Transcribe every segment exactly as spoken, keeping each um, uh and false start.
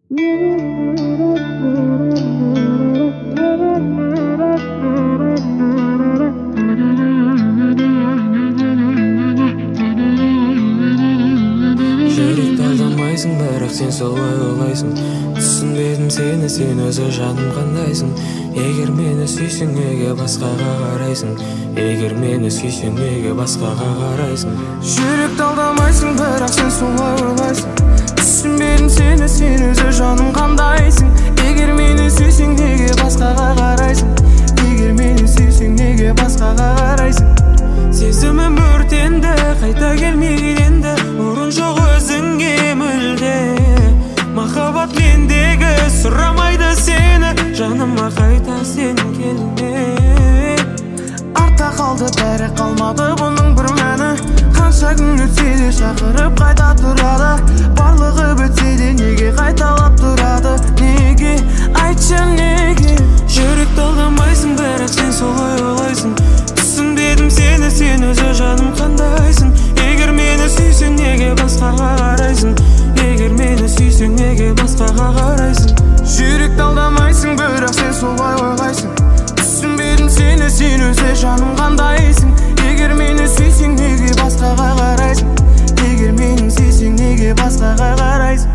Жүректі алдамайсың, бірақ сен солай ойлайсың. Түсінбедім сені, сен өзі жаным қандайсың. Егер мені сүйсең, неге басқаға қарайсың? Егер мені сүйсең, неге басқаға қарайсың? Жүректі алдамайсың, бірақ сен солай ойлайсың. Түсінбедім сені, сен өзі жаным қандайсың. Егер мені сүйсең, неге басқаға қарайсың? Егер мені сүйсең, неге басқаға қарайсың? Сезімім өртенді, қайта келмейді енді. Орын жоқ өзіңе мүлде. Махаббат мендегі сұрамайды сені. Жаныма қайта сен келме. Артта қалды, бәрі қалмады бұның бір мәні. Қанша күн өтсе де шақырып қайта тұрады. Барлығы бітсе де неге қайталап тұрады? Неге, айтшы неге? Жүректі алдамайсың, бірақ сен солай ойлайсың. Түсінбедім сені, сен өзі жаным қандайсың. Егер мені сүйсең, неге басқаға қарайсың? Егер мені сүйсең, неге басқаға қарайсың? Жүректі алдамайсың, бірақ сен солай ойлайсың. Түсінбедім сені, сен өзі жаным қандайсың. Егер мені сүйсең, неге басқаға қарайсың? Егер мені сүйсең, неге басқаға қарайсың?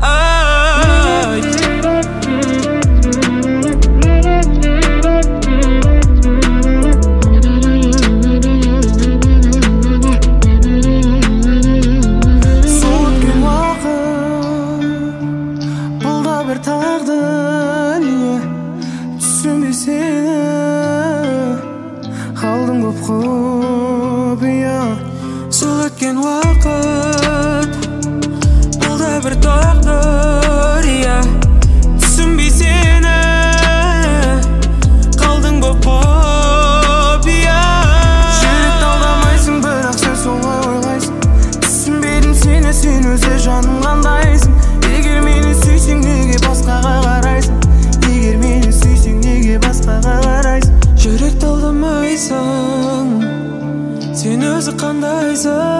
Сол өткен уақыт, бұл да бір тағдыр. Түсінбей сені қалдым көп құпия. Сол өткен уақыт, бұл да бір тағдыр, иә. Түсінбей сені қалдың боп құпия. Жүректі алдамайсың, бірақ сен солай ойлайсың. Түсінбедім сені, сен өзі жаным қандайсың. Егер мені сүйсең, неге басқаға қарайсың? Егер мені сүйсең, неге басқаға қарайсың? Жүректі алдамайсың, сен өзі қандайсың?